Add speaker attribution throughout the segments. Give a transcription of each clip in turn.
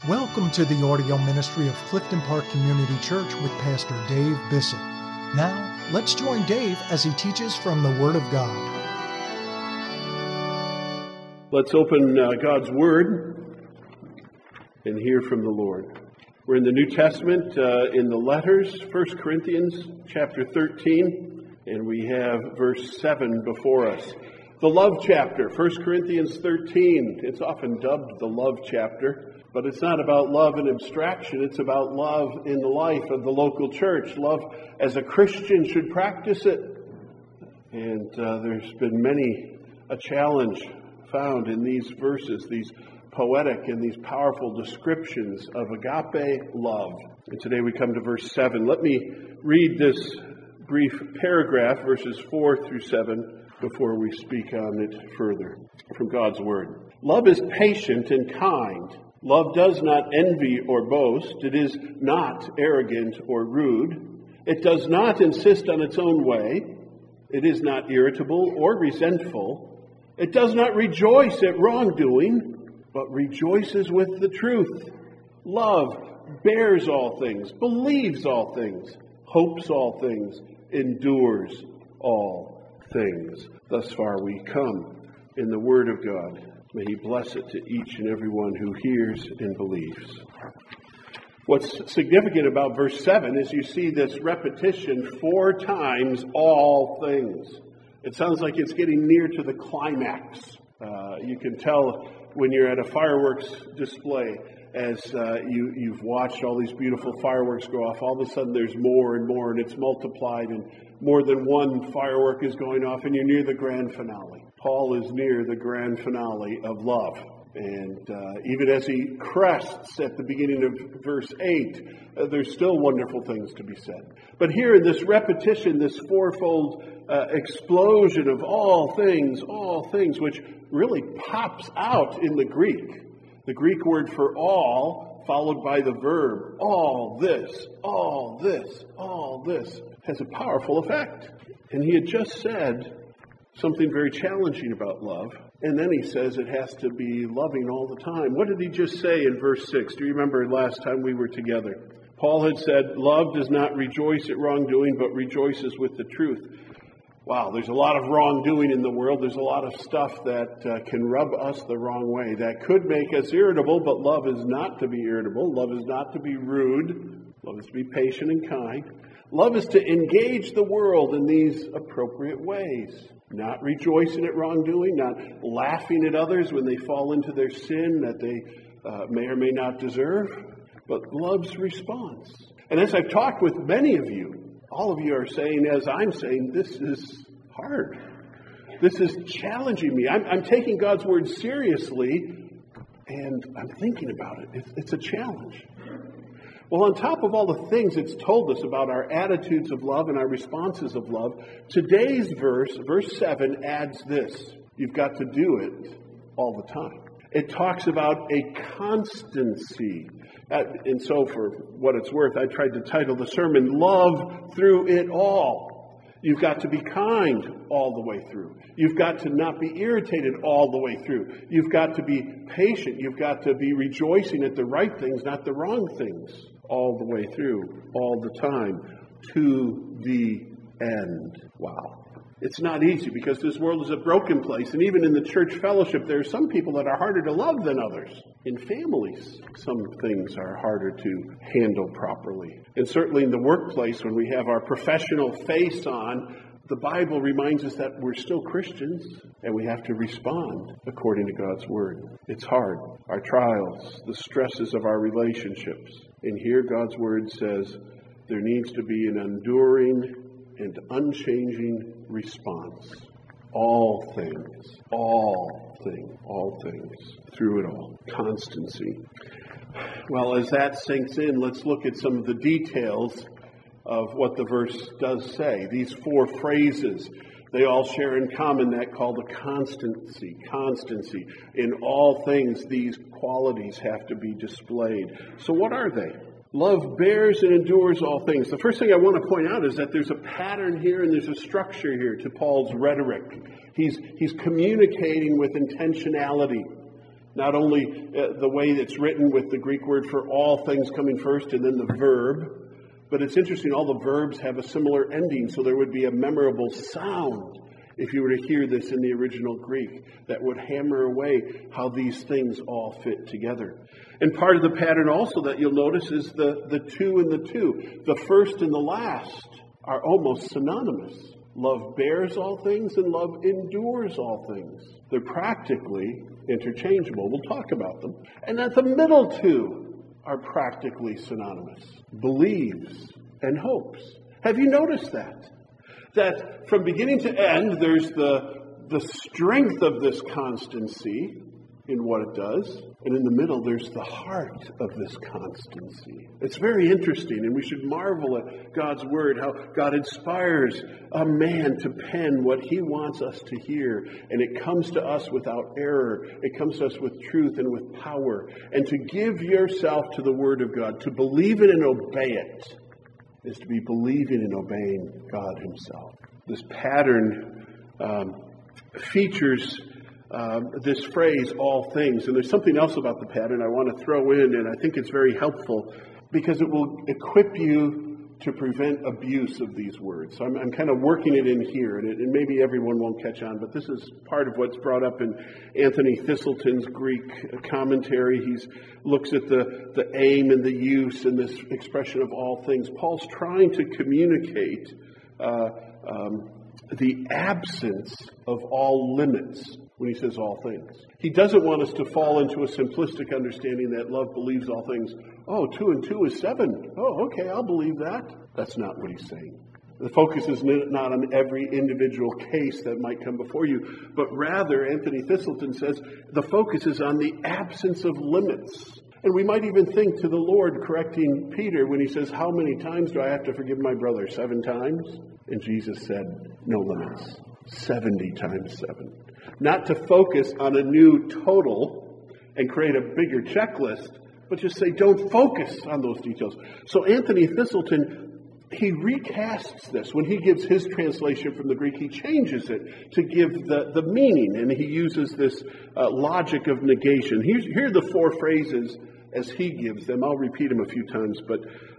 Speaker 1: Welcome to the audio ministry of Clifton Park Community Church with Pastor Dave Bissett. Now, let's join Dave as he teaches from the Word of God.
Speaker 2: Let's open God's Word and hear from the Lord. We're in the New Testament, in the letters, 1 Corinthians chapter 13, and we have verse 7 before us. The love chapter, 1 Corinthians 13. It's often dubbed the love chapter. But it's not about love in abstraction. It's about love in the life of the local church. Love as a Christian should practice it. And there's been many a challenge found in these verses, these poetic and these powerful descriptions of agape love. And today we come to verse 7. Let me read this brief paragraph, verses 4 through 7, before we speak on it further from God's Word. Love is patient and kind. Love does not envy or boast. It is not arrogant or rude. It does not insist on its own way. It is not irritable or resentful. It does not rejoice at wrongdoing, but rejoices with the truth. Love bears all things, believes all things, hopes all things, endures all things. Thus far we come in the Word of God. May He bless it to each and every one who hears and believes. What's significant about verse 7 is you see this repetition 4 times, all things. It sounds like it's getting near to the climax. You can tell when you're at a fireworks display, as you've watched all these beautiful fireworks go off, all of a sudden there's more and more, and it's multiplied, and more than one firework is going off, and you're near the grand finale. Paul is near the grand finale of love. And even as he crests at the beginning of verse 8, there's still wonderful things to be said. But here in this repetition, this fourfold explosion of all things, which really pops out in the Greek word for all, followed by the verb, all this, has a powerful effect. And he had just said something very challenging about love. And then he says it has to be loving all the time. What did he just say in verse 6? Do you remember last time we were together? Paul had said, love does not rejoice at wrongdoing, but rejoices with the truth. Wow, there's a lot of wrongdoing in the world. There's a lot of stuff that can rub us the wrong way. That could make us irritable, but love is not to be irritable. Love is not to be rude. Love is to be patient and kind. Love is to engage the world in these appropriate ways. Not rejoicing at wrongdoing, not laughing at others when they fall into their sin that they may or may not deserve, but love's response. And as I've talked with many of you, all of you are saying, as I'm saying, this is hard. This is challenging me. I'm taking God's Word seriously, and I'm thinking about it. It's a challenge. Well, on top of all the things it's told us about our attitudes of love and our responses of love, today's verse 7, adds this. You've got to do it all the time. It talks about a constancy. And so for what it's worth, I tried to title the sermon, Love Through It All. You've got to be kind all the way through. You've got to not be irritated all the way through. You've got to be patient. You've got to be rejoicing at the right things, not the wrong things, all the way through, all the time, to the end. Wow. It's not easy because this world is a broken place. And even in the church fellowship, there are some people that are harder to love than others. In families, some things are harder to handle properly. And certainly in the workplace, when we have our professional face on, the Bible reminds us that we're still Christians and we have to respond according to God's Word. It's hard. Our trials, the stresses of our relationships. And here God's Word says there needs to be an enduring and unchanging response. All things, through it all. Constancy. Well, as that sinks in, let's look at some of the details of what the verse does say. These 4 phrases, they all share in common that call to constancy. Constancy. In all things, these qualities have to be displayed. So what are they? Love bears and endures all things. The first thing I want to point out is that there's a pattern here and there's a structure here to Paul's rhetoric. He's communicating with intentionality. Not only the way it's written with the Greek word for all things coming first and then the verb, but it's interesting, all the verbs have a similar ending, so there would be a memorable sound if you were to hear this in the original Greek that would hammer away how these things all fit together. And part of the pattern also that you'll notice is the two and the two. The first and the last are almost synonymous. Love bears all things and love endures all things. They're practically interchangeable. We'll talk about them. And at the middle two are practically synonymous. Believes and hopes. Have you noticed that? That from beginning to end, there's the strength of this constancy in what it does, and in the middle, there's the heart of this constancy. It's very interesting, and we should marvel at God's Word, how God inspires a man to pen what he wants us to hear, and it comes to us without error. It comes to us with truth and with power. And to give yourself to the Word of God, to believe it and obey it, is to be believing and obeying God himself. This pattern features this phrase, all things. And there's something else about the pattern I want to throw in, and I think it's very helpful because it will equip you to prevent abuse of these words. So I'm kind of working it in here, and maybe everyone won't catch on, but this is part of what's brought up in Anthony Thistleton's Greek commentary. He looks at the aim and the use and this expression of all things. Paul's trying to communicate the absence of all limits when he says all things. He doesn't want us to fall into a simplistic understanding that love believes all things. Oh, 2 and 2 is 7. Oh, okay, I'll believe that. That's not what he's saying. The focus is not on every individual case that might come before you, but rather, Anthony Thistleton says, the focus is on the absence of limits. And we might even think to the Lord correcting Peter when he says, how many times do I have to forgive my brother? 7 times? And Jesus said, no limits. 70 times 7. Not to focus on a new total and create a bigger checklist, but just say, don't focus on those details. So Anthony Thistleton, he recasts this. When he gives his translation from the Greek, he changes it to give the meaning, and he uses this logic of negation. Here are the 4 phrases as he gives them. I'll repeat them a few times, but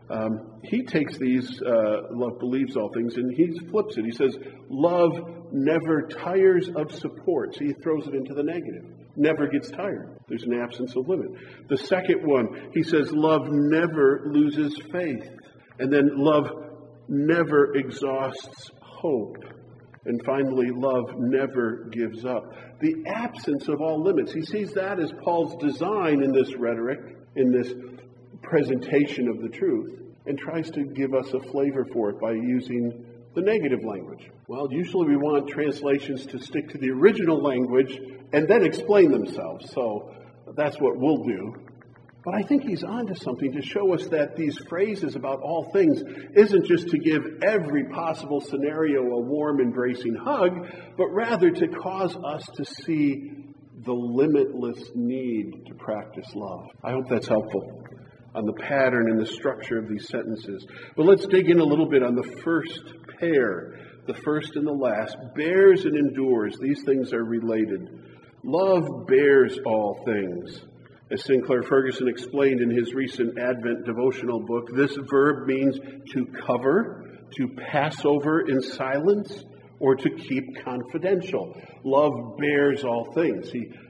Speaker 2: he takes these, love believes all things, and he flips it. He says, love never tires of support. So he throws it into the negative. Never gets tired. There's an absence of limit. The second one, he says, love never loses faith. And then love never exhausts hope. And finally, love never gives up. The absence of all limits. He sees that as Paul's design in this rhetoric, in this presentation of the truth, and tries to give us a flavor for it by using the negative language. Well, usually we want translations to stick to the original language and then explain themselves. So that's what we'll do. But I think he's onto something to show us that these phrases about all things isn't just to give every possible scenario a warm, embracing hug, but rather to cause us to see the limitless need to practice love. I hope that's helpful on the pattern and the structure of these sentences. But let's dig in a little bit on the first pair, the first and the last. Bears and endures. These things are related. Love bears all things. As Sinclair Ferguson explained in his recent Advent devotional book, this verb means to cover, to pass over in silence, or to keep confidential. Love bears all things.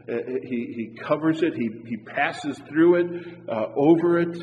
Speaker 2: He covers it, he passes through it, over it,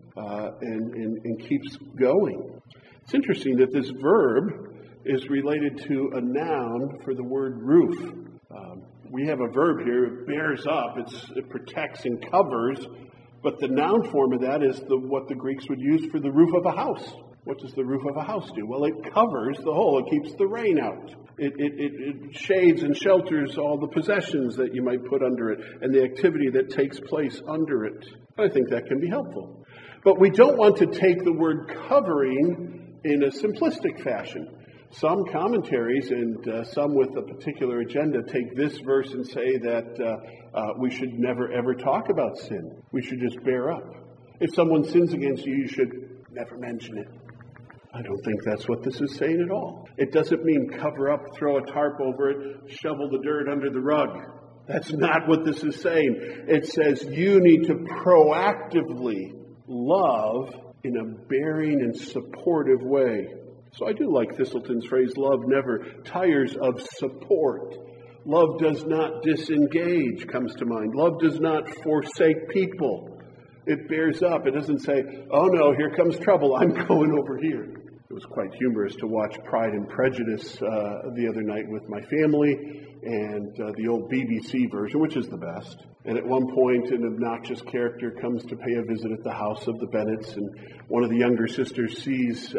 Speaker 2: and keeps going. It's interesting that this verb is related to a noun for the word roof. We have a verb here, it bears up, it protects and covers, but the noun form of that is what the Greeks would use for the roof of a house. What does the roof of a house do? Well, it covers the hole. It keeps the rain out. It shades and shelters all the possessions that you might put under it and the activity that takes place under it. I think that can be helpful. But we don't want to take the word covering in a simplistic fashion. Some commentaries and some with a particular agenda take this verse and say that we should never ever talk about sin. We should just bear up. If someone sins against you, you should never mention it. I don't think that's what this is saying at all. It doesn't mean cover up, throw a tarp over it, shovel the dirt under the rug. That's not what this is saying. It says you need to proactively love in a bearing and supportive way. So I do like Thistleton's phrase, love never tires of support. Love does not disengage, comes to mind. Love does not forsake people. It bears up. It doesn't say, oh no, here comes trouble, I'm going over here. It was quite humorous to watch Pride and Prejudice the other night with my family, and the old BBC version, which is the best. And at one point, an obnoxious character comes to pay a visit at the house of the Bennets, and one of the younger sisters sees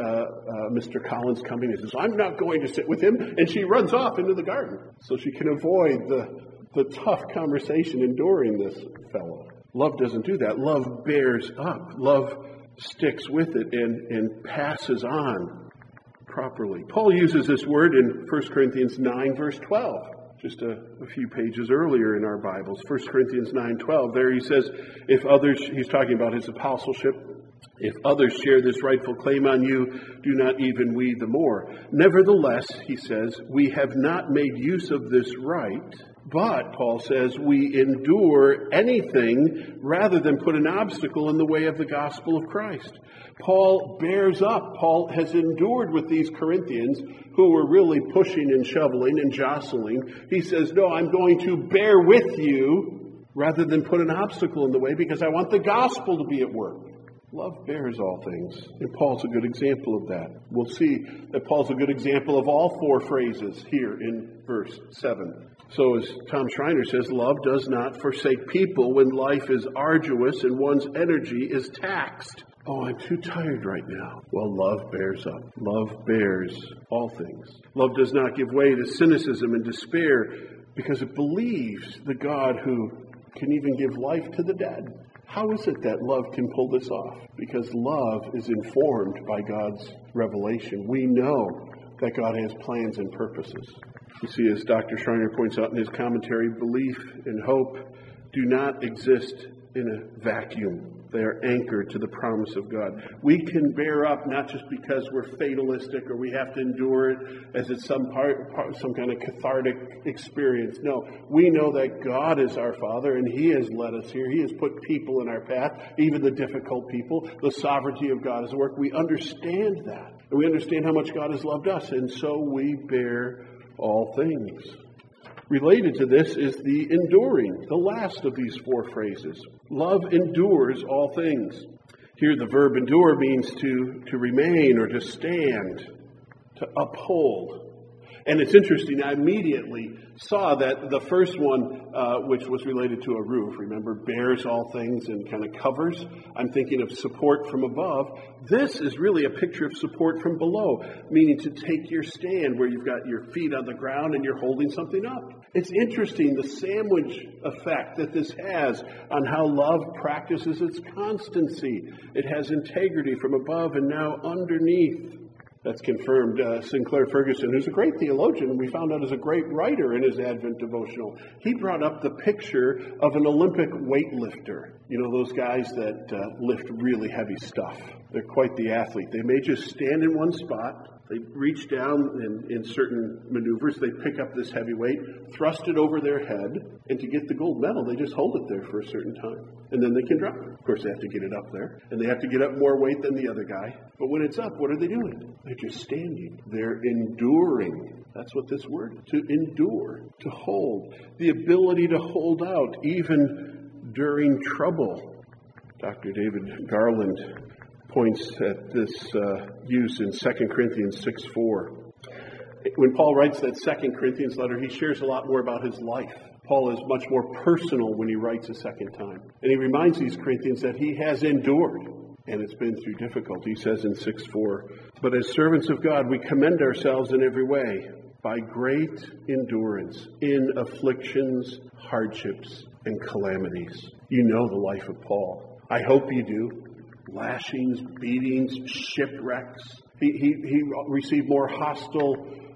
Speaker 2: Mr. Collins coming and says, I'm not going to sit with him, and she runs off into the garden so she can avoid the tough conversation enduring this fellow. Love doesn't do that. Love bears up. Love sticks with it and passes on properly. Paul uses this word in 1 Corinthians 9, verse 12, just a few pages earlier in our Bibles. 1 Corinthians 9:12. There he says, if others, he's talking about his apostleship, if others share this rightful claim on you, do not even we the more. Nevertheless, he says, we have not made use of this right, but, Paul says, we endure anything rather than put an obstacle in the way of the gospel of Christ. Paul bears up. Paul has endured with these Corinthians who were really pushing and shoveling and jostling. He says, no, I'm going to bear with you rather than put an obstacle in the way because I want the gospel to be at work. Love bears all things, and Paul's a good example of that. We'll see that Paul's a good example of all four phrases here in verse 7. So as Tom Schreiner says, love does not forsake people when life is arduous and one's energy is taxed. Oh, I'm too tired right now. Well, love bears up. Love bears all things. Love does not give way to cynicism and despair because it believes the God who can even give life to the dead. How is it that love can pull this off? Because love is informed by God's revelation. We know that God has plans and purposes. You see, as Dr. Schreiner points out in his commentary, belief and hope do not exist in a vacuum. They are anchored to the promise of God. We can bear up not just because we're fatalistic or we have to endure it as it's some kind of cathartic experience. No, we know that God is our Father and He has led us here. He has put people in our path, even the difficult people. The sovereignty of God is at work. We understand that. And we understand how much God has loved us. And so we bear all things. Related to this is the enduring, the last of these four phrases. Love endures all things. Here the verb endure means to remain or to stand, to uphold. And it's interesting, I immediately saw that the first one, which was related to a roof, remember, bears all things and kind of covers. I'm thinking of support from above. This is really a picture of support from below, meaning to take your stand where you've got your feet on the ground and you're holding something up. It's interesting, the sandwich effect that this has on how love practices its constancy. It has integrity from above and now underneath. That's confirmed. Sinclair Ferguson, who's a great theologian, and we found out is a great writer in his Advent devotional. He brought up the picture of an Olympic weightlifter. You know, those guys that lift really heavy stuff. They're quite the athlete. They may just stand in one spot. They reach down in certain maneuvers. They pick up this heavy weight, thrust it over their head, and to get the gold medal, they just hold it there for a certain time. And then they can drop it. Of course, they have to get it up there. And they have to get up more weight than the other guy. But when it's up, what are they doing? They're just standing. They're enduring. That's what this word is. To endure. To hold. The ability to hold out even during trouble. Dr. David Garland points at this use in 2 Corinthians 6:4. When Paul writes that 2 Corinthians letter, he shares a lot more about his life. Paul is much more personal when he writes a second time. And he reminds these Corinthians that he has endured, and it's been through difficulty. He says in 6:4, but as servants of God, we commend ourselves in every way by great endurance in afflictions, hardships, and calamities. You know the life of Paul. I hope you do. Lashings, beatings, shipwrecks. He received more hostile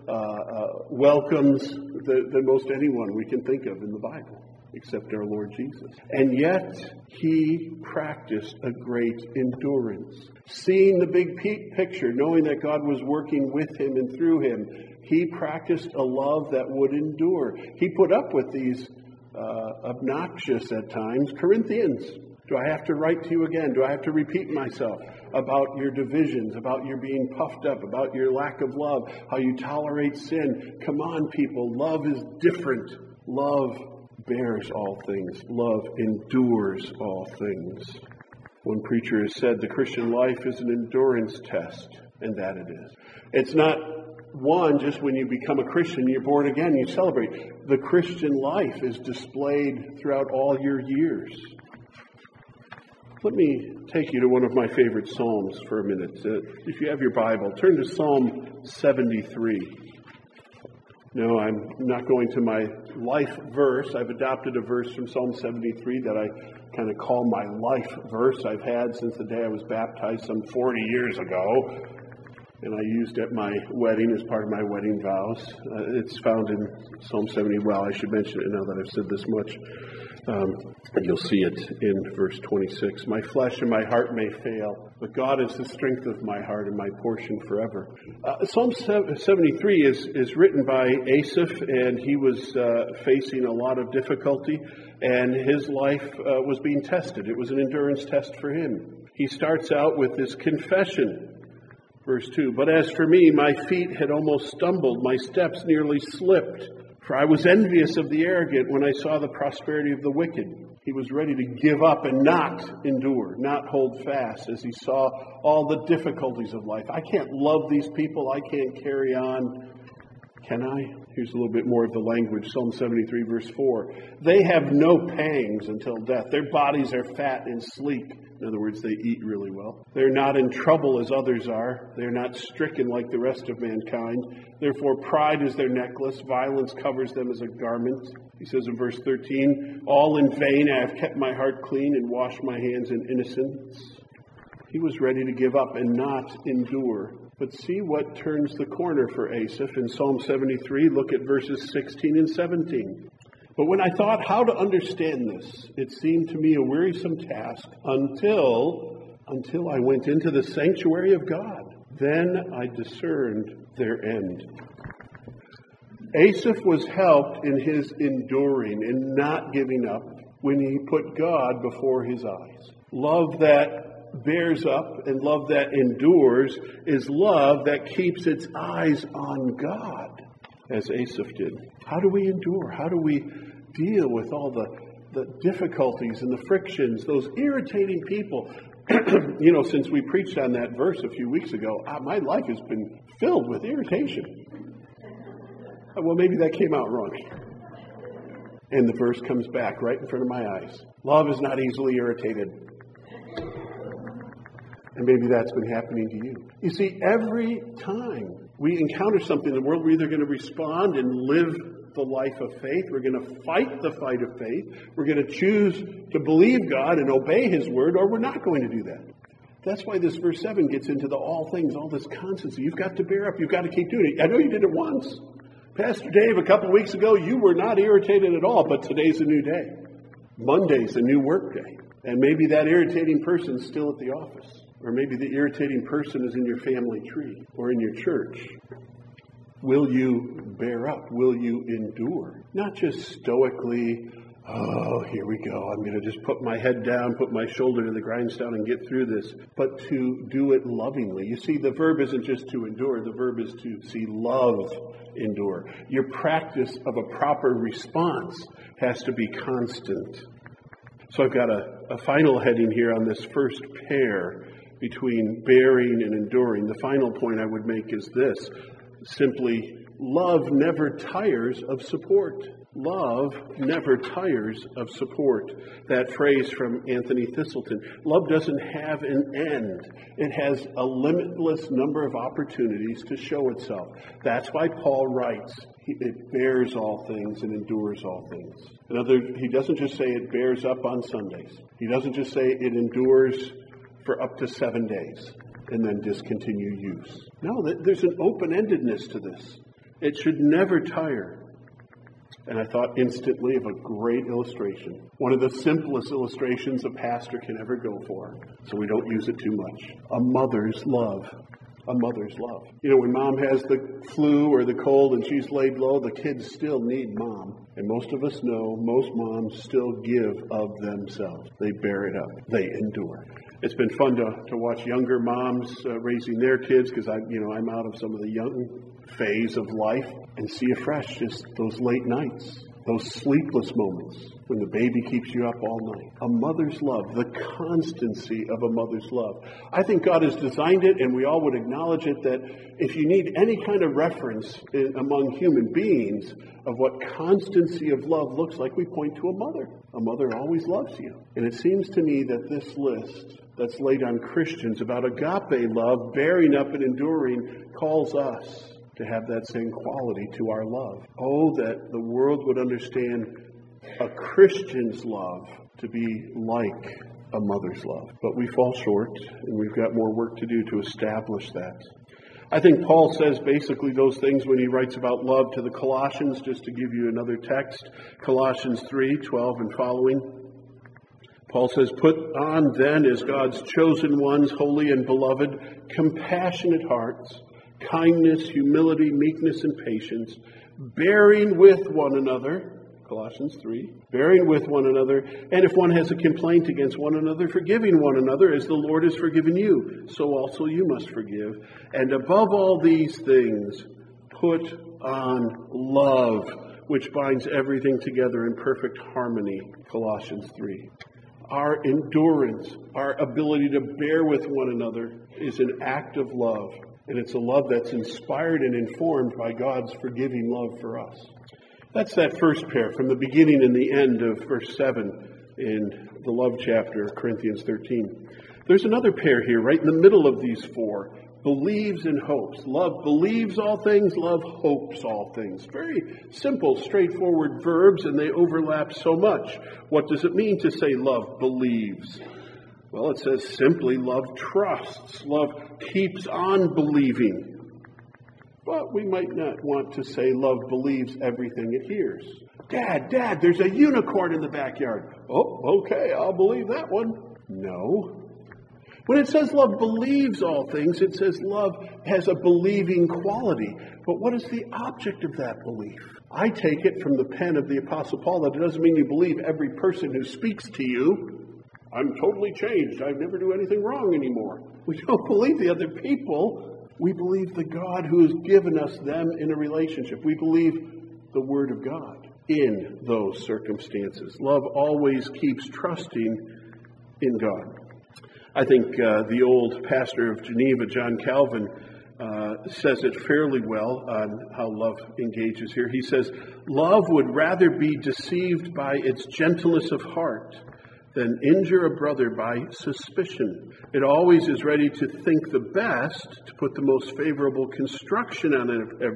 Speaker 2: welcomes than most anyone we can think of in the Bible, except our Lord Jesus. And yet, he practiced a great endurance. Seeing the big picture, knowing that God was working with him and through him, he practiced a love that would endure. He put up with these obnoxious at times Corinthians. Do I have to write to you again? Do I have to repeat myself about your divisions, about your being puffed up, about your lack of love, how you tolerate sin? Come on, people. Love is different. Love bears all things. Love endures all things. One preacher has said the Christian life is an endurance test, and that it is. It's not one, just when you become a Christian, you're born again, you celebrate. The Christian life is displayed throughout all your years. Let me take you to one of my favorite Psalms for a minute. If you have your Bible, turn to Psalm 73. No, I'm not going to my life verse. I've adopted a verse from Psalm 73 that I kind of call my life verse. I've had since the day I was baptized some 40 years ago. And I used at my wedding as part of my wedding vows. It's found in Psalm 70. Well, I should mention it now that I've said this much. You'll see it in verse 26. My flesh and my heart may fail, but God is the strength of my heart and my portion forever. Psalm 73 is written by Asaph, and he was facing a lot of difficulty, and his life was being tested. It was an endurance test for him. He starts out with this confession. Verse 2, but as for me, my feet had almost stumbled, my steps nearly slipped. For I was envious of the arrogant when I saw the prosperity of the wicked. He was ready to give up and not endure, not hold fast as he saw all the difficulties of life. I can't love these people. I can't carry on. Can I? Here's a little bit more of the language. Psalm 73, verse 4. They have no pangs until death. Their bodies are fat and sleek. In other words, they eat really well. They're not in trouble as others are. They're not stricken like the rest of mankind. Therefore, pride is their necklace. Violence covers them as a garment. He says in verse 13, all in vain I have kept my heart clean and washed my hands in innocence. He was ready to give up and not endure. But see what turns the corner for Asaph in Psalm 73. Look at verses 16 and 17. But when I thought how to understand this, it seemed to me a wearisome task until I went into the sanctuary of God. Then I discerned their end. Asaph was helped in his enduring and not giving up when he put God before his eyes. Love that bears up and love that endures is love that keeps its eyes on God, as Asaph did. How do we endure? How do we deal with all the difficulties and the frictions, those irritating people? Since we preached on that verse a few weeks ago, my life has been filled with irritation. Well, maybe that came out wrong. And the verse comes back right in front of my eyes. Love is not easily irritated. And maybe that's been happening to you. You see, every time we encounter something in the world, we're either going to respond and live the life of faith. We're going to fight the fight of faith. We're going to choose to believe God and obey His word, or we're not going to do that. That's why this verse 7 gets into the all things, all this constancy. You've got to bear up. You've got to keep doing it. I know you did it once. Pastor Dave, a couple weeks ago, you were not irritated at all, but today's a new day. Monday's a new work day. And maybe that irritating person's still at the office. Or maybe the irritating person is in your family tree or in your church. Will you bear up? Will you endure? Not just stoically, oh, here we go. I'm going to just put my head down, put my shoulder to the grindstone and get through this, but to do it lovingly. You see, the verb isn't just to endure. The verb is to see love endure. Your practice of a proper response has to be constant. So I've got a final heading here on this first pair between bearing and enduring. The final point I would make is this. Simply, love never tires of support. Love never tires of support. That phrase from Anthony Thistleton. Love doesn't have an end. It has a limitless number of opportunities to show itself. That's why Paul writes, it bears all things and endures all things. In other words, he doesn't just say it bears up on Sundays. He doesn't just say it endures for up to 7 days and then discontinue use. No, there's an open-endedness to this. It should never tire. And I thought instantly of a great illustration. One of the simplest illustrations a pastor can ever go for, so we don't use it too much. A mother's love. a mother's love. You know, when mom has the flu or the cold and she's laid low, the kids still need mom. And most of us know most moms still give of themselves. They bear it up. They endure. It's been fun to watch younger moms raising their kids, because I'm out of some of the young phase of life, and see afresh just those late nights, those sleepless moments when the baby keeps you up all night. A mother's love, the constancy of a mother's love. I think God has designed it, and we all would acknowledge it, that if you need any kind of reference among human beings of what constancy of love looks like, we point to a mother. A mother always loves you. And it seems to me that this list that's laid on Christians about agape love, bearing up and enduring, calls us to have that same quality to our love. Oh, that the world would understand a Christian's love to be like a mother's love. But we fall short, and we've got more work to do to establish that. I think Paul says basically those things when he writes about love to the Colossians. Just to give you another text, Colossians 3:12 and following. Paul says, "Put on then as God's chosen ones, holy and beloved, compassionate hearts, kindness, humility, meekness, and patience, bearing with one another," Colossians 3, "bearing with one another, and if one has a complaint against one another, forgiving one another, as the Lord has forgiven you, so also you must forgive. And above all these things, put on love, which binds everything together in perfect harmony," Colossians 3. Our endurance, our ability to bear with one another is an act of love. And it's a love that's inspired and informed by God's forgiving love for us. That's that first pair from the beginning and the end of verse 7 in the love chapter of Corinthians 13. There's another pair here right in the middle of these four. Believes and hopes. Love believes all things. Love hopes all things. Very simple, straightforward verbs, and they overlap so much. What does it mean to say love believes? Well, it says simply love trusts. Love keeps on believing. But we might not want to say love believes everything it hears. Dad, there's a unicorn in the backyard. Oh, okay, I'll believe that one. No. When it says love believes all things, it says love has a believing quality. But what is the object of that belief? I take it from the pen of the Apostle Paul that it doesn't mean you believe every person who speaks to you. I'm totally changed. I never do anything wrong anymore. We don't believe the other people. We believe the God who has given us them in a relationship. We believe the Word of God in those circumstances. Love always keeps trusting in God. I think the old pastor of Geneva, John Calvin, says it fairly well on how love engages here. He says, "Love would rather be deceived by its gentleness of heart than injure a brother by suspicion. It always is ready to think the best, to put the most favorable construction on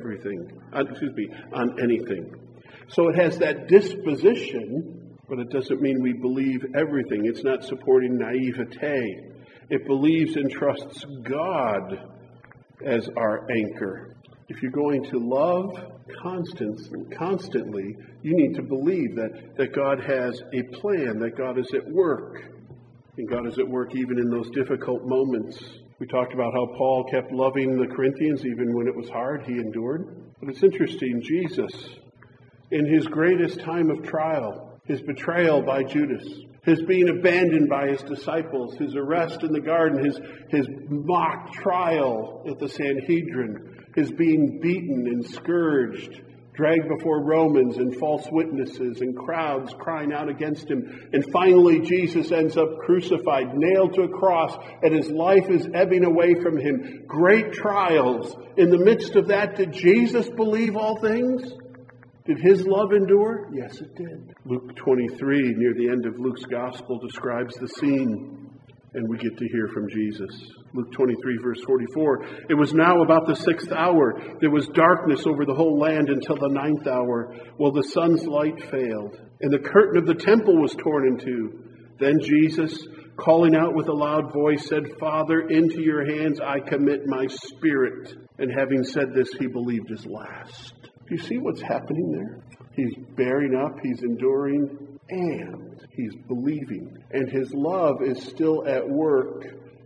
Speaker 2: anything. So it has that disposition, but it doesn't mean we believe everything. It's not supporting naivete. It believes and trusts God as our anchor. If you're going to love constantly, you need to believe that God has a plan, that God is at work. And God is at work even in those difficult moments. We talked about how Paul kept loving the Corinthians even when it was hard. He endured. But it's interesting, Jesus, in his greatest time of trial, his betrayal by Judas, his being abandoned by his disciples, his arrest in the garden, his mock trial at the Sanhedrin, his being beaten and scourged, dragged before Romans and false witnesses and crowds crying out against him. And finally, Jesus ends up crucified, nailed to a cross, and his life is ebbing away from him. Great trials. In the midst of that, did Jesus believe all things? Did his love endure? Yes, it did. Luke 23, near the end of Luke's gospel, describes the scene, and we get to hear from Jesus. Luke 23, verse 44, "It was now about the 6th hour. There was darkness over the whole land until the 9th hour, while the sun's light failed, and the curtain of the temple was torn in two. Then Jesus, calling out with a loud voice, said, 'Father, into your hands I commit my spirit.' And having said this, he believed his last." Do you see what's happening there? He's bearing up, he's enduring, and he's believing. And his love is still at work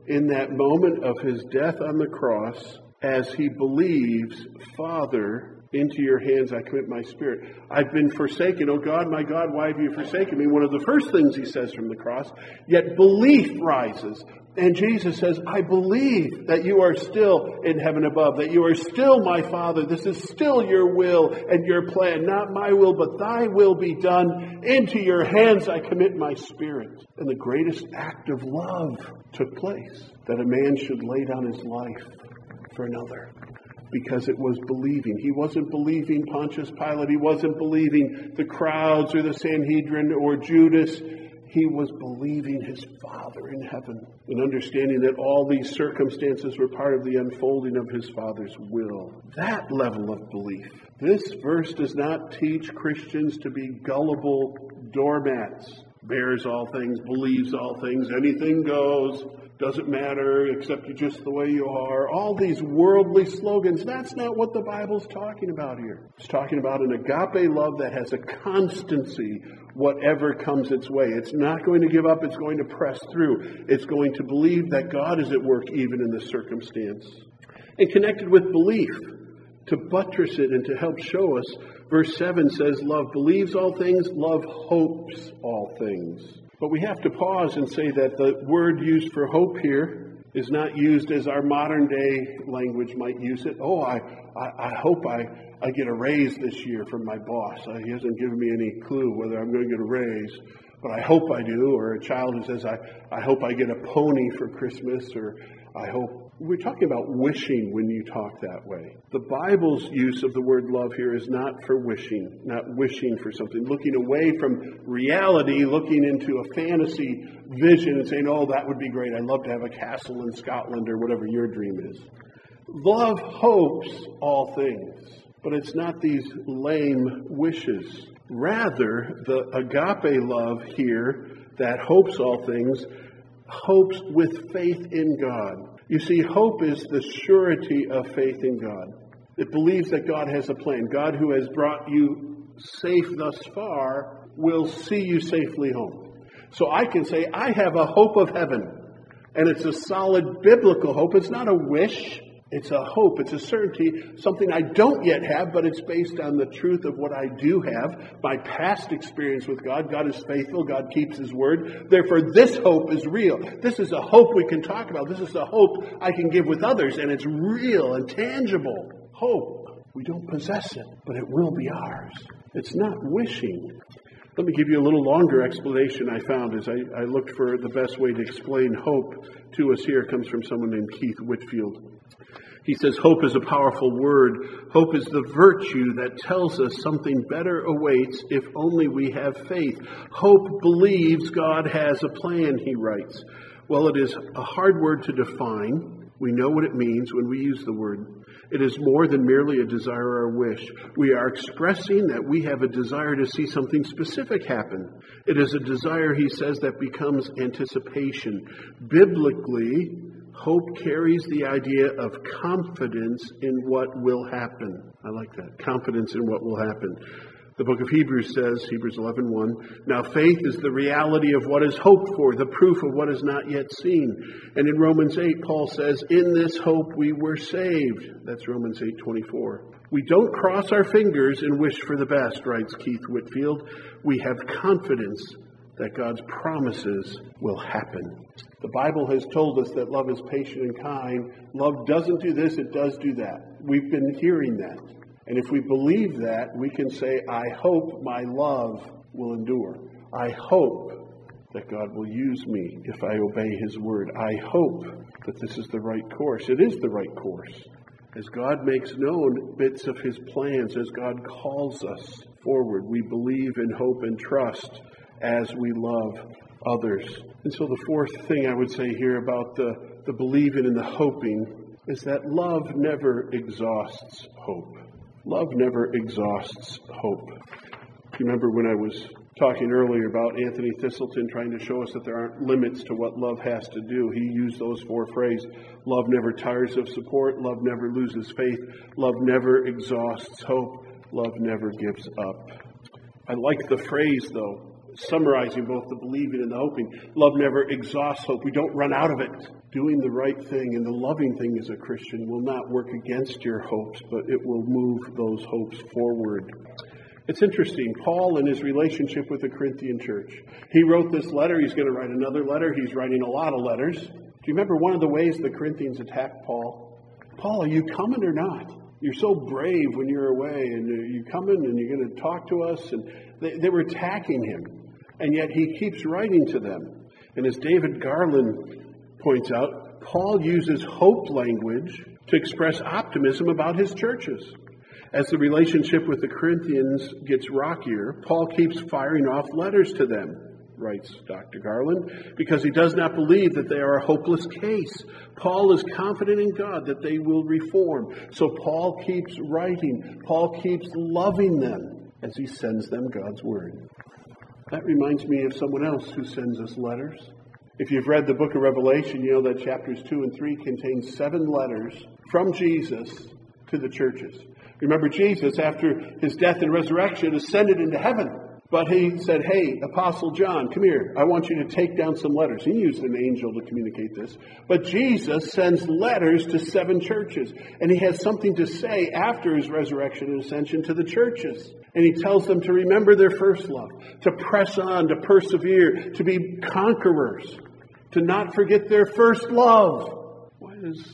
Speaker 2: in that moment of his death on the cross as he believes, Father, into your hands I commit my spirit. I've been forsaken. Oh God, my God, why have you forsaken me? One of the first things he says from the cross. Yet belief rises. And Jesus says, I believe that you are still in heaven above, that you are still my Father. This is still your will and your plan. Not my will, but thy will be done. Into your hands I commit my spirit. And the greatest act of love took place, that a man should lay down his life for another. Because it was believing. He wasn't believing Pontius Pilate. He wasn't believing the crowds or the Sanhedrin or Judas. He was believing his Father in heaven and understanding that all these circumstances were part of the unfolding of his Father's will. That level of belief. This verse does not teach Christians to be gullible doormats. Bears all things, believes all things, anything goes. Doesn't matter, except you're just the way you are. All these worldly slogans, that's not what the Bible's talking about here. It's talking about an agape love that has a constancy, whatever comes its way. It's not going to give up, it's going to press through. It's going to believe that God is at work even in the circumstance. And connected with belief, to buttress it and to help show us, verse 7 says, love believes all things, love hopes all things. But we have to pause and say that the word used for hope here is not used as our modern day language might use it. Oh, I hope I get a raise this year from my boss. He hasn't given me any clue whether I'm going to get a raise, but I hope I do. Or a child who says, I hope I get a pony for Christmas, or I hope. We're talking about wishing when you talk that way. The Bible's use of the word love here is not for wishing, not wishing for something, looking away from reality, looking into a fantasy vision and saying, oh, that would be great. I'd love to have a castle in Scotland or whatever your dream is. Love hopes all things, but it's not these lame wishes. Rather, the agape love here that hopes all things, hopes with faith in God. You see, hope is the surety of faith in God. It believes that God has a plan. God, who has brought you safe thus far, will see you safely home. So I can say, I have a hope of heaven. And it's a solid biblical hope. It's not a wish. It's a hope. It's a certainty. Something I don't yet have, but it's based on the truth of what I do have. My past experience with God. God is faithful. God keeps His word. Therefore, this hope is real. This is a hope we can talk about. This is a hope I can give with others. And it's real and tangible. Hope. We don't possess it, but it will be ours. It's not wishing. Let me give you a little longer explanation I found as I looked for the best way to explain hope to us here. It comes from someone named Keith Whitfield. He says, hope is a powerful word. Hope is the virtue that tells us something better awaits if only we have faith. Hope believes God has a plan, he writes. Well, it is a hard word to define. We know what it means when we use the word. It is more than merely a desire or a wish. We are expressing that we have a desire to see something specific happen. It is a desire, he says, that becomes anticipation. Biblically, hope carries the idea of confidence in what will happen. I like that. Confidence in what will happen. The book of Hebrews says, Hebrews 11:1, now faith is the reality of what is hoped for, the proof of what is not yet seen. And in Romans 8, Paul says, in this hope we were saved. That's Romans 8:24. We don't cross our fingers and wish for the best, writes Keith Whitfield. We have confidence that God's promises will happen. The Bible has told us that love is patient and kind. Love doesn't do this, it does do that. We've been hearing that. And if we believe that, we can say, I hope my love will endure. I hope that God will use me if I obey His word. I hope that this is the right course. It is the right course. As God makes known bits of His plans, as God calls us forward, we believe and hope and trust as we love others. And so the fourth thing I would say here about the believing and the hoping is that love never exhausts hope. Love never exhausts hope. You remember when I was talking earlier about Anthony Thistleton trying to show us that there aren't limits to what love has to do. He used those four phrases. Love never tires of support. Love never loses faith. Love never exhausts hope. Love never gives up. I like the phrase, though, summarizing both the believing and the hoping. Love never exhausts hope. We don't run out of it. Doing the right thing and the loving thing as a Christian will not work against your hopes, but it will move those hopes forward. It's interesting, Paul and his relationship with the Corinthian church. He wrote this letter. He's going to write another letter. He's writing a lot of letters. Do you remember one of the ways the Corinthians attacked Paul? Paul, are you coming or not? You're so brave when you're away, and you're coming and you're going to talk to us. And they were attacking him, and yet he keeps writing to them. And as David Garland points out, Paul uses hope language to express optimism about his churches. As the relationship with the Corinthians gets rockier, Paul keeps firing off letters to them, writes Dr. Garland, because he does not believe that they are a hopeless case. Paul is confident in God that they will reform. So Paul keeps writing. Paul keeps loving them as he sends them God's word. That reminds me of someone else who sends us letters. If you've read the book of Revelation, you know that chapters 2 and 3 contain 7 letters from Jesus to the churches. Remember, Jesus, after his death and resurrection, ascended into heaven. But he said, hey, Apostle John, come here. I want you to take down some letters. He used an angel to communicate this. But Jesus sends letters to 7 churches. And he has something to say after his resurrection and ascension to the churches. And he tells them to remember their first love, to press on, to persevere, to be conquerors, to not forget their first love. Why does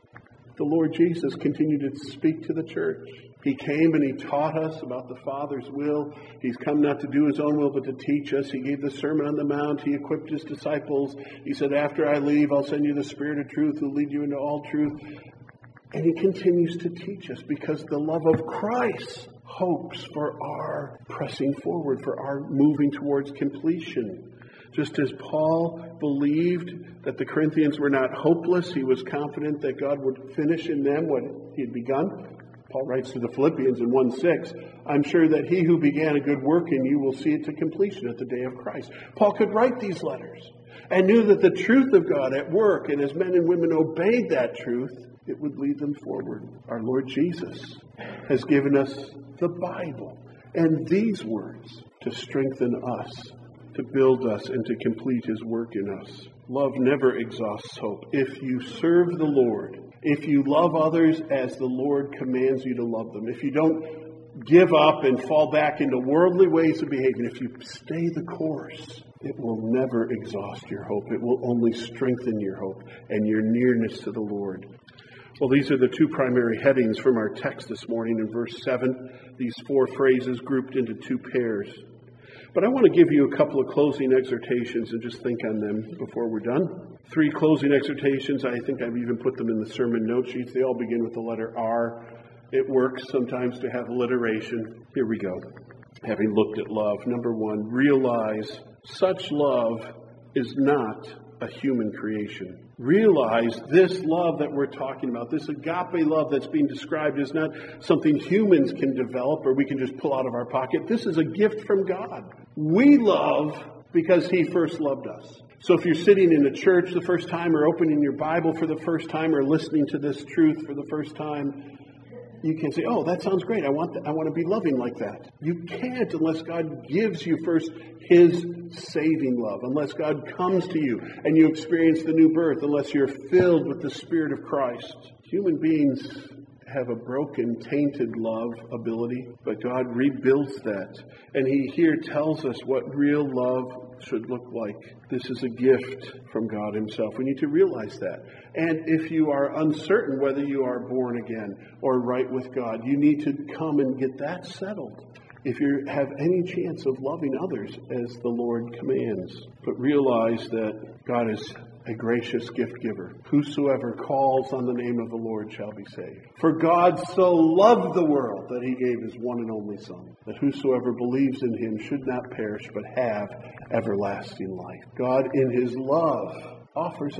Speaker 2: the Lord Jesus continue to speak to the church? He came and he taught us about the Father's will. He's come not to do his own will, but to teach us. He gave the Sermon on the Mount. He equipped his disciples. He said, after I leave, I'll send you the Spirit of truth who will lead you into all truth. And he continues to teach us because the love of Christ hopes for our pressing forward, for our moving towards completion. Just as Paul believed that the Corinthians were not hopeless, he was confident that God would finish in them what he had begun. Paul writes to the Philippians in 1:6, I'm sure that he who began a good work in you will see it to completion at the day of Christ. Paul could write these letters and knew that the truth of God at work, and as men and women obeyed that truth, it would lead them forward. Our Lord Jesus has given us the Bible and these words to strengthen us, to build us, and to complete his work in us. Love never exhausts hope. If you serve the Lord, if you love others as the Lord commands you to love them, if you don't give up and fall back into worldly ways of behaving, if you stay the course, it will never exhaust your hope. It will only strengthen your hope and your nearness to the Lord. Well, these are the 2 primary headings from our text this morning in verse 7. These 4 phrases grouped into 2 pairs. But I want to give you a couple of closing exhortations and just think on them before we're done. 3 closing exhortations. I think I've even put them in the sermon note sheets. They all begin with the letter R. It works sometimes to have alliteration. Here we go. Having looked at love. Number 1, realize such love is not a human creation. Realize this love that we're talking about, this agape love that's being described, is not something humans can develop or we can just pull out of our pocket. This is a gift from God. We love because he first loved us. So if you're sitting in a church the first time, or opening your Bible for the first time, or listening to this truth for the first time, you can say, oh, that sounds great. I want to be loving like that. You can't unless God gives you first his saving love, unless God comes to you and you experience the new birth, unless you're filled with the Spirit of Christ. Human beings have a broken, tainted love ability, but God rebuilds that. And he here tells us what real love should look like. This is a gift from God himself. We need to realize that. And if you are uncertain whether you are born again or right with God, you need to come and get that settled if you have any chance of loving others as the Lord commands. But realize that God is a gracious gift giver. Whosoever calls on the name of the Lord shall be saved. For God so loved the world that he gave his one and only Son, that whosoever believes in him should not perish but have everlasting life. God in his love offers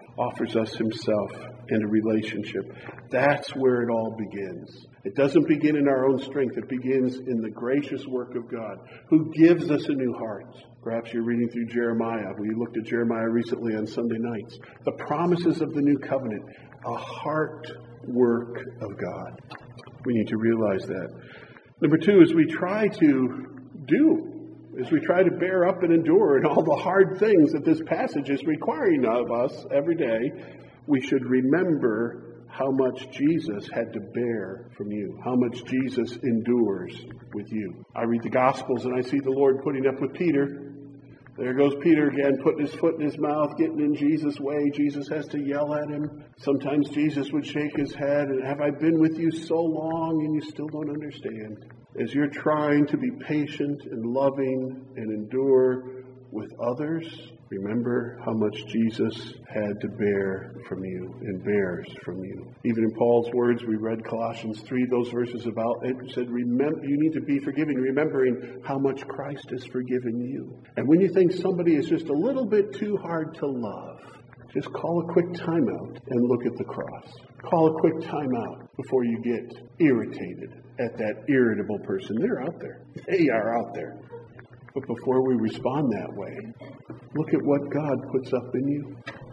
Speaker 2: us himself in a relationship. That's where it all begins. It doesn't begin in our own strength. It begins in the gracious work of God, who gives us a new heart. Perhaps you're reading through Jeremiah. We looked at Jeremiah recently on Sunday nights. The promises of the new covenant, a heart work of God. We need to realize that. Number 2, as we try to do as we try to bear up and endure and all the hard things that this passage is requiring of us every day, we should remember how much Jesus had to bear from you, how much Jesus endures with you. I read the Gospels and I see the Lord putting up with Peter. There goes Peter again, putting his foot in his mouth, getting in Jesus' way. Jesus has to yell at him. Sometimes Jesus would shake his head and, have I been with you so long and you still don't understand? As you're trying to be patient and loving and endure with others, remember how much Jesus had to bear from you and bears from you. Even in Paul's words, we read Colossians 3, those verses about it said, remember, you need to be forgiving, remembering how much Christ has forgiven you. And when you think somebody is just a little bit too hard to love, just call a quick timeout and look at the cross. Call a quick timeout before you get irritated at that irritable person. They're out there. They are out there. But before we respond that way, look at what God puts up in you.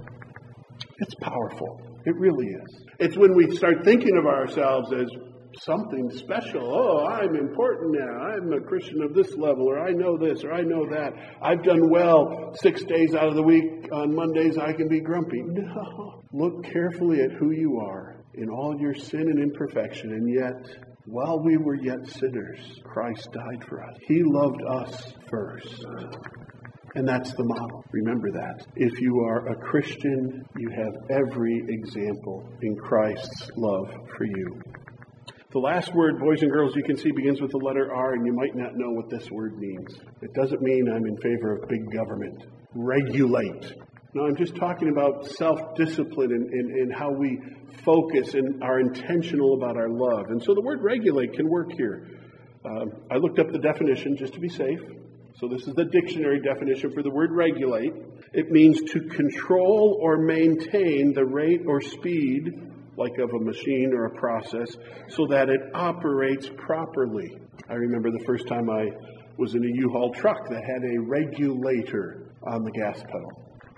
Speaker 2: It's powerful. It really is. It's when we start thinking of ourselves as something special. Oh, I'm important now. I'm a Christian of this level, or I know this, or I know that. I've done well 6 days out of the week. On Mondays, I can be grumpy. No. Look carefully at who you are in all your sin and imperfection, and yet, while we were yet sinners, Christ died for us. He loved us first. And that's the model. Remember that. If you are a Christian, you have every example in Christ's love for you. The last word, boys and girls, you can see begins with the letter R, and you might not know what this word means. It doesn't mean I'm in favor of big government. Regulate. No, I'm just talking about self-discipline and how we focus and are intentional about our love. And so the word regulate can work here. I looked up the definition just to be safe. So this is the dictionary definition for the word regulate. It means to control or maintain the rate or speed, like of a machine or a process, so that it operates properly. I remember the first time I was in a U-Haul truck that had a regulator on the gas pedal.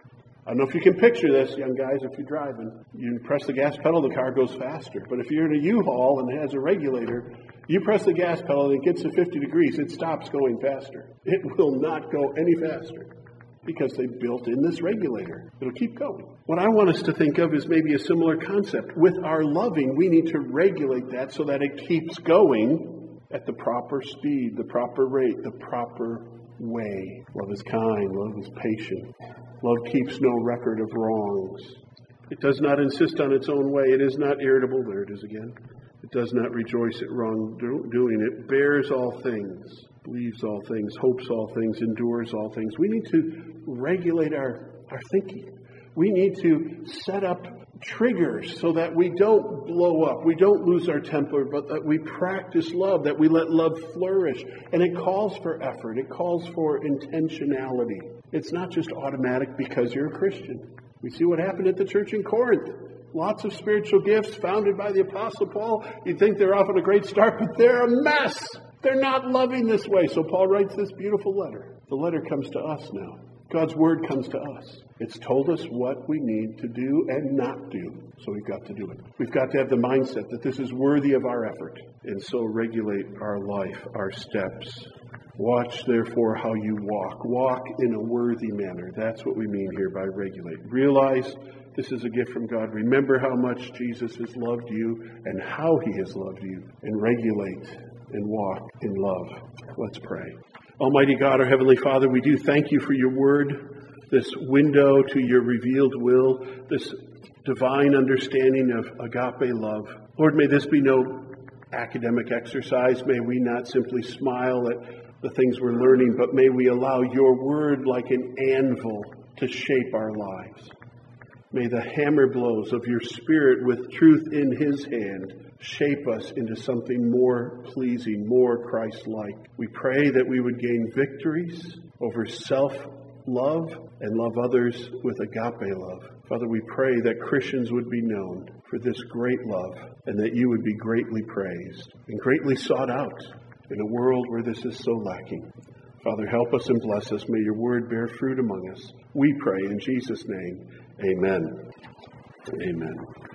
Speaker 2: I don't know if you can picture this, young guys, if you're driving. You press the gas pedal, the car goes faster. But if you're in a U-Haul and it has a regulator, you press the gas pedal and it gets to 50 degrees, it stops going faster. It will not go any faster because they built in this regulator. It'll keep going. What I want us to think of is maybe a similar concept. With our loving, we need to regulate that so that it keeps going at the proper speed, the proper rate, the proper way. Love is kind. Love is patient. Love keeps no record of wrongs. It does not insist on its own way. It is not irritable. There it is again. It does not rejoice at wrongdoing. It bears all things, believes all things, hopes all things, endures all things. We need to regulate our thinking. We need to set up triggers so that we don't blow up, we don't lose our temper, but that we practice love, that we let love flourish. And it calls for effort. It calls for intentionality. It's not just automatic because you're a Christian. We see what happened at the church in Corinth. Lots of spiritual gifts founded by the Apostle Paul. You'd think they're off on a great start, but they're a mess. They're not loving this way. So Paul writes this beautiful letter. The letter comes to us now. God's word comes to us. It's told us what we need to do and not do. So we've got to do it. We've got to have the mindset that this is worthy of our effort. And so regulate our life, our steps. Watch, therefore, how you walk. Walk in a worthy manner. That's what we mean here by regulate. Realize this is a gift from God. Remember how much Jesus has loved you and how he has loved you. And regulate and walk in love. Let's pray. Almighty God, our Heavenly Father, we do thank you for your word, this window to your revealed will, this divine understanding of agape love. Lord, may this be no academic exercise. May we not simply smile at the things we're learning, but may we allow your word like an anvil to shape our lives. May the hammer blows of your Spirit with truth in his hand shape us into something more pleasing, more Christ-like. We pray that we would gain victories over self-love and love others with agape love. Father, we pray that Christians would be known for this great love and that you would be greatly praised and greatly sought out in a world where this is so lacking. Father, help us and bless us. May your word bear fruit among us. We pray in Jesus' name. Amen. Amen.